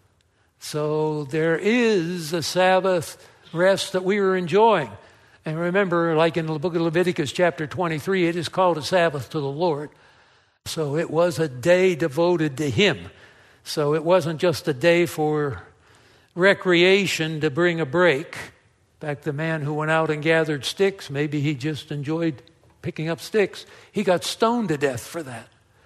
So there is a Sabbath rest that we are enjoying. And remember, like in the book of Leviticus chapter 23, it is called a Sabbath to the Lord. So it was a day devoted to him. So it wasn't just a day for recreation to bring a break. In fact, the man who went out and gathered sticks, maybe he just enjoyed picking up sticks. He got stoned to death for that,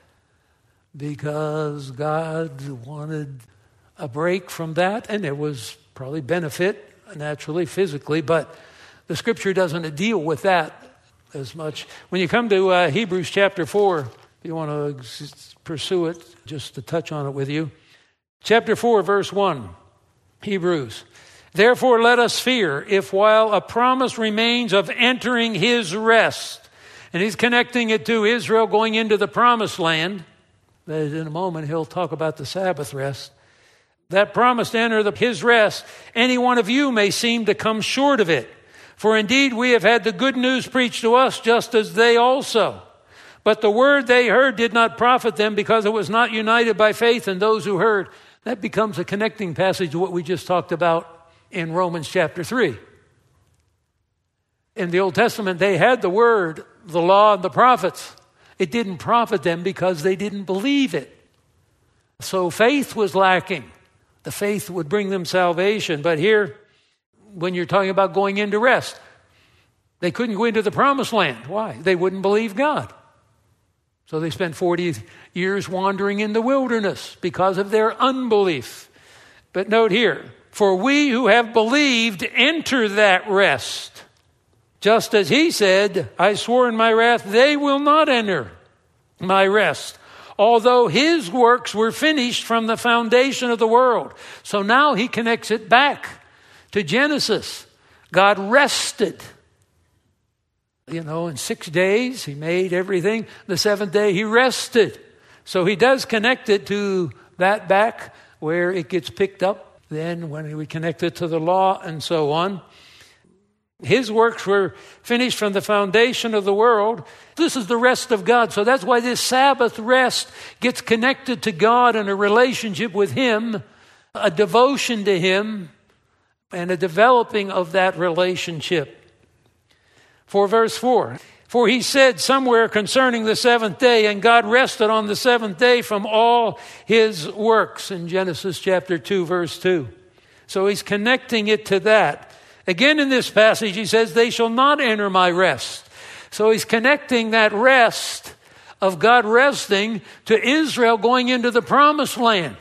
because God wanted a break from that, and there was probably benefit, naturally, physically, but the Scripture doesn't deal with that as much. When you come to Hebrews chapter 4, if you want to pursue it, just to touch on it with you. Chapter 4, verse 1, Hebrews. Therefore let us fear, if while a promise remains of entering his rest, and he's connecting it to Israel going into the promised land, that in a moment he'll talk about the Sabbath rest, that promise to enter his rest, any one of you may seem to come short of it. For indeed we have had the good news preached to us, just as they also. But the word they heard did not profit them, because it was not united by faith in those who heard. That becomes a connecting passage to what we just talked about in Romans chapter 3. In the Old Testament, they had the word, the law, and the prophets. It didn't profit them because they didn't believe it. So faith was lacking. The faith would bring them salvation. But here, when you're talking about going into rest, they couldn't go into the promised land. Why? They wouldn't believe God. So they spent 40 years wandering in the wilderness because of their unbelief. But note here, for we who have believed enter that rest. Just as he said, I swore in my wrath, they will not enter my rest, although his works were finished from the foundation of the world. So now he connects it back to Genesis. God rested. In 6 days, he made everything. The seventh day, he rested. So he does connect it to that back where it gets picked up. Then when we connect it to the law and so on. His works were finished from the foundation of the world. This is the rest of God. So that's why this Sabbath rest gets connected to God and a relationship with him, a devotion to him, and a developing of that relationship. For verse 4, for he said somewhere concerning the seventh day, and God rested on the seventh day from all his works, in Genesis chapter 2, verse 2. So he's connecting it to that. Again in this passage, he says, they shall not enter my rest. So he's connecting that rest of God resting to Israel going into the promised land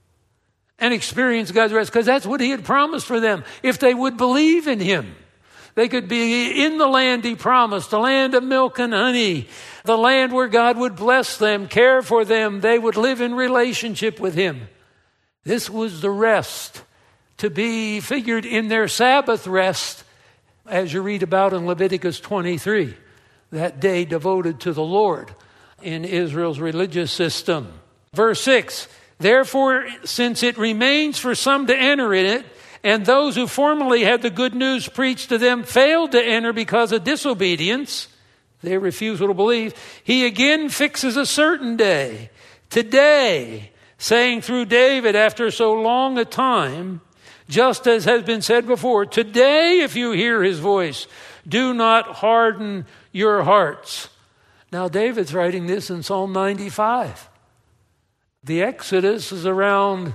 and experience God's rest, because that's what he had promised for them if they would believe in him. They could be in the land he promised, the land of milk and honey, the land where God would bless them, care for them. They would live in relationship with him. This was the rest to be figured in their Sabbath rest, as you read about in Leviticus 23, that day devoted to the Lord in Israel's religious system. Verse 6, therefore, since it remains for some to enter in it, and those who formerly had the good news preached to them failed to enter because of disobedience, their refusal to believe, he again fixes a certain day, today, saying through David after so long a time, just as has been said before, today if you hear his voice, do not harden your hearts. Now David's writing this in Psalm 95. The Exodus is around,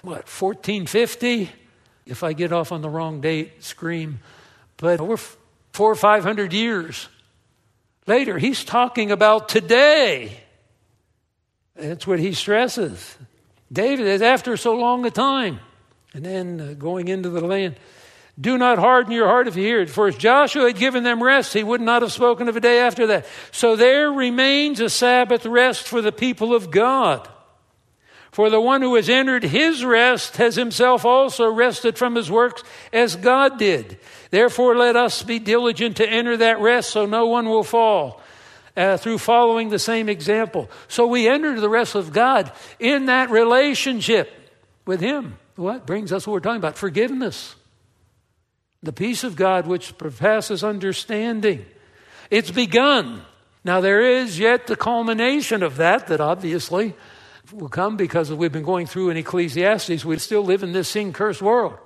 1450? If I get off on the wrong date, scream. But we're 400 or 500 years later. He's talking about today. That's what he stresses. David is after so long a time. And then going into the land. Do not harden your heart if you hear it. For if Joshua had given them rest, he would not have spoken of a day after that. So there remains a Sabbath rest for the people of God. For the one who has entered his rest has himself also rested from his works as God did. Therefore let us be diligent to enter that rest so no one will fall through following the same example. So we enter the rest of God in that relationship with him. What brings us what we're talking about? Forgiveness. The peace of God which surpasses understanding. It's begun. Now there is yet the culmination of that obviously will come because we've been going through in Ecclesiastes. We still live in this sin-cursed world.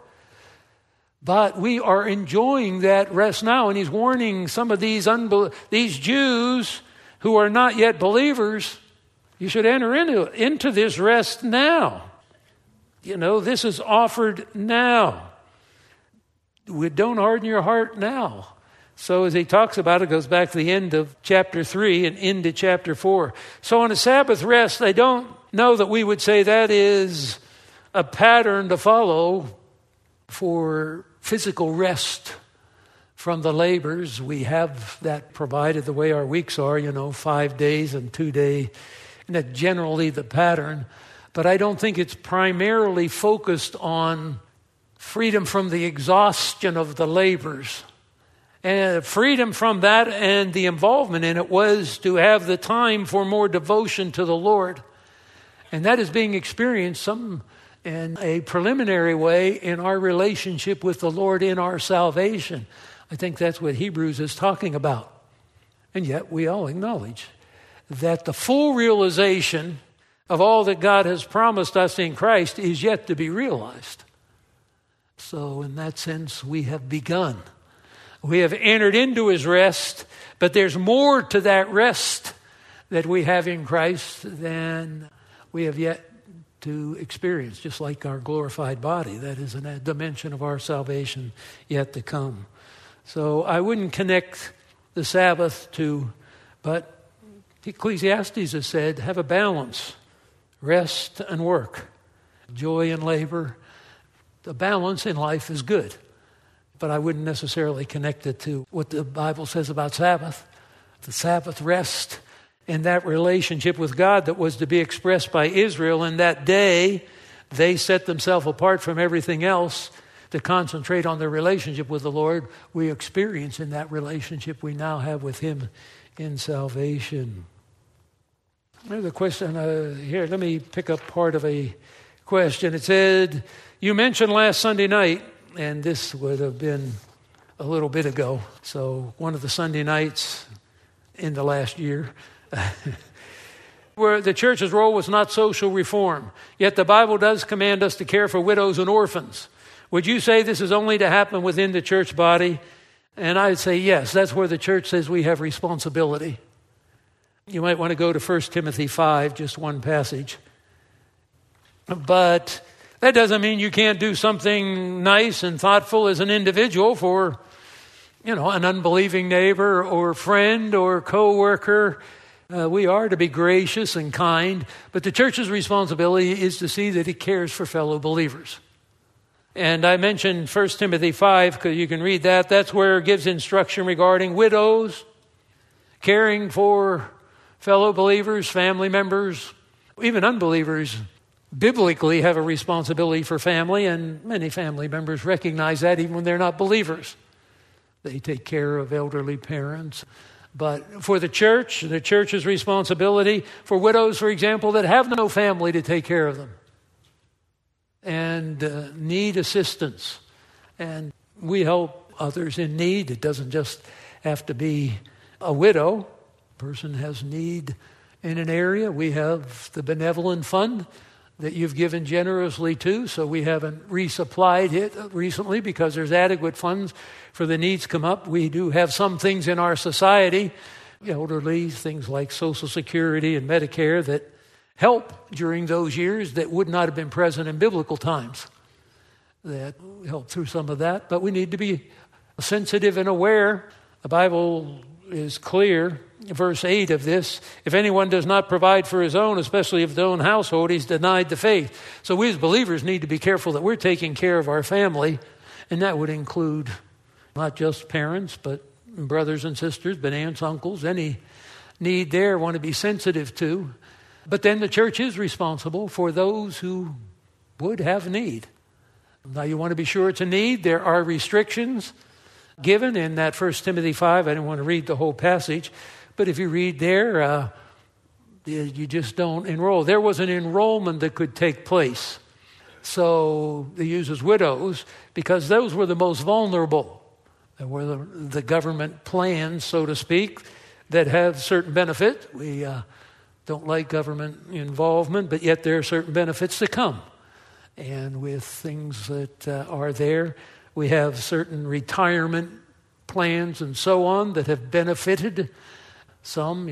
But we are enjoying that rest now. And he's warning some of these Jews who are not yet believers, you should enter into this rest now. You know, this is offered now. Don't harden your heart now. So as he talks about it, goes back to the end of chapter 3 and into chapter 4. So on a Sabbath rest, they don't know that we would say that is a pattern to follow for physical rest from the labors. We have that provided the way our weeks are, 5 days and 2 days. And that's generally the pattern. But I don't think it's primarily focused on freedom from the exhaustion of the labors. And freedom from that and the involvement in it was to have the time for more devotion to the Lord. And that is being experienced in a preliminary way in our relationship with the Lord in our salvation. I think that's what Hebrews is talking about. And yet we all acknowledge that the full realization of all that God has promised us in Christ is yet to be realized. So in that sense, we have begun. We have entered into his rest, but there's more to that rest that we have in Christ than we have yet to experience, just like our glorified body. That is a dimension of our salvation yet to come. So I wouldn't connect the Sabbath but Ecclesiastes has said, have a balance, rest and work, joy and labor. The balance in life is good. But I wouldn't necessarily connect it to what the Bible says about Sabbath. The Sabbath rest and that relationship with God that was to be expressed by Israel in that day, they set themselves apart from everything else to concentrate on their relationship with the Lord. We experience in that relationship we now have with him in salvation. There's a question here. Let me pick up part of a question. It said, you mentioned last Sunday night, and this would have been a little bit ago, so one of the Sunday nights in the last year, where the church's role was not social reform, yet the Bible does command us to care for widows and orphans. Would you say this is only to happen within the church body? And I'd say yes, that's where the church says we have responsibility. You might want to go to 1 Timothy 5, just one passage. But that doesn't mean you can't do something nice and thoughtful as an individual for, an unbelieving neighbor or friend or coworker. We are to be gracious and kind, but the church's responsibility is to see that it cares for fellow believers. And I mentioned 1 Timothy 5 because you can read that. That's where it gives instruction regarding widows, caring for fellow believers, family members, even unbelievers biblically have a responsibility for family, and many family members recognize that even when they're not believers. They take care of elderly parents. But for the church's responsibility for widows, for example, that have no family to take care of them and need assistance. And we help others in need. It doesn't just have to be a widow. A person has need in an area. We have the benevolent fund that you've given generously to, so we haven't resupplied it recently because there's adequate funds for the needs come up. We do have some things in our society, elderly, things like Social Security and Medicare that help during those years that would not have been present in biblical times. That help through some of that, but we need to be sensitive and aware. The Bible is clear, verse 8 of this, if anyone does not provide for his own, especially of his own household, he's denied the faith. So we as believers need to be careful that we're taking care of our family, and that would include not just parents, but brothers and sisters, but aunts, uncles, any need there, want to be sensitive to. But then the church is responsible for those who would have need. Now you want to be sure it's a need. There are restrictions given in that 1 Timothy 5. I don't want to read the whole passage, but if you read there, you just don't enroll. There was an enrollment that could take place. So he uses widows because those were the most vulnerable. They were the government plans, so to speak, that have certain benefit. We don't like government involvement, but yet there are certain benefits to come. And with things that are there, we have certain retirement plans and so on that have benefited some.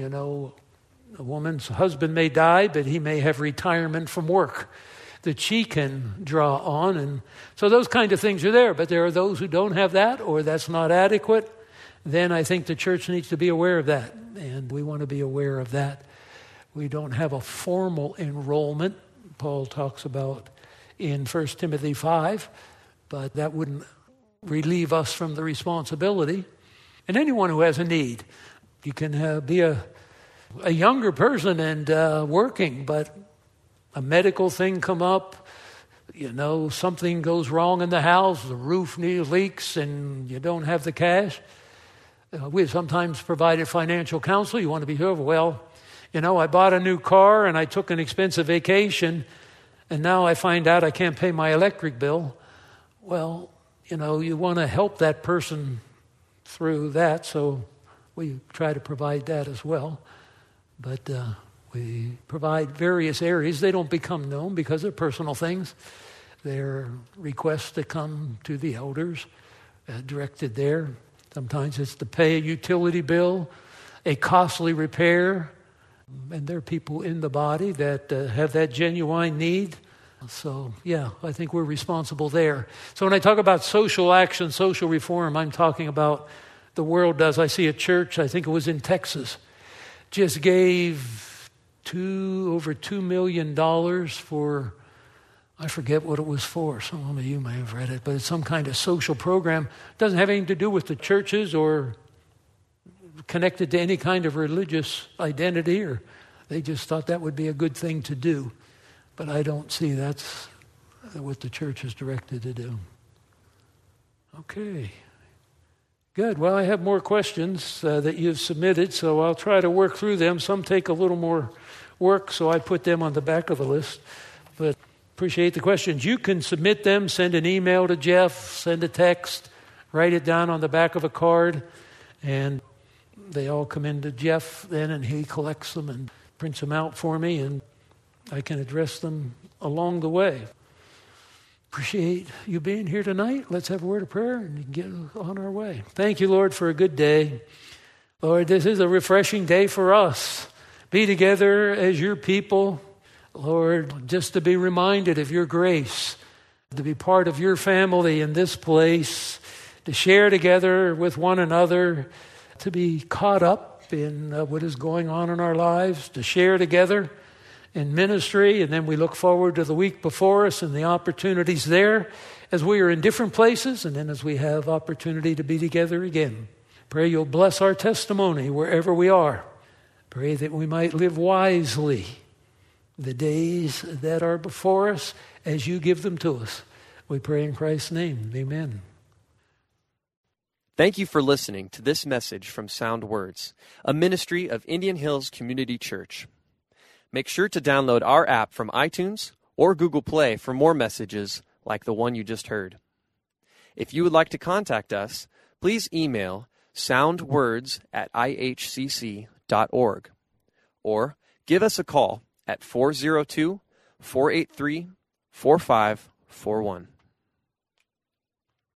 A woman's husband may die, but he may have retirement from work that she can draw on. And so those kind of things are there. But there are those who don't have that, or that's not adequate. Then I think the church needs to be aware of that. And we want to be aware of that. We don't have a formal enrollment, Paul talks about in 1 Timothy 5, but that wouldn't relieve us from the responsibility. And anyone who has a need, you can be a younger person and working, but a medical thing come up, something goes wrong in the house, the roof leaks, and you don't have the cash. We have sometimes provided financial counsel. You want to be sure, I bought a new car and I took an expensive vacation, and now I find out I can't pay my electric bill. Well, you want to help that person through that, so we try to provide that as well. But we provide various areas. They don't become known because they're personal things. They're requests that come to the elders, directed there. Sometimes it's to pay a utility bill, a costly repair, and there are people in the body that have that genuine need. So, I think we're responsible there. So when I talk about social action, social reform, I'm talking about the world does. I see a church, I think it was in Texas, just gave over $2 million for, I forget what it was for. Some of you may have read it, but it's some kind of social program. It doesn't have anything to do with the churches or connected to any kind of religious identity, or they just thought that would be a good thing to do. But I don't see that's what the church is directed to do. Okay. Good. Well, I have more questions that you've submitted, so I'll try to work through them. Some take a little more work, so I put them on the back of the list. But appreciate the questions. You can submit them, send an email to Jeff, send a text, write it down on the back of a card, and they all come into Jeff then, and he collects them and prints them out for me, and I can address them along the way. Appreciate you being here tonight. Let's have a word of prayer and get on our way. Thank you, Lord, for a good day. Lord, this is a refreshing day for us. Be together as your people, Lord, just to be reminded of your grace, to be part of your family in this place, to share together with one another, to be caught up in what is going on in our lives, to share together, in ministry, and then we look forward to the week before us and the opportunities there as we are in different places, and then as we have opportunity to be together again. Pray you'll bless our testimony wherever we are. Pray that we might live wisely the days that are before us as you give them to us. We pray in Christ's name. Amen. Thank you for listening to this message from Sound Words, a ministry of Indian Hills Community Church. Make sure to download our app from iTunes or Google Play for more messages like the one you just heard. If you would like to contact us, please email soundwords@ihcc.org or give us a call at 402-483-4541.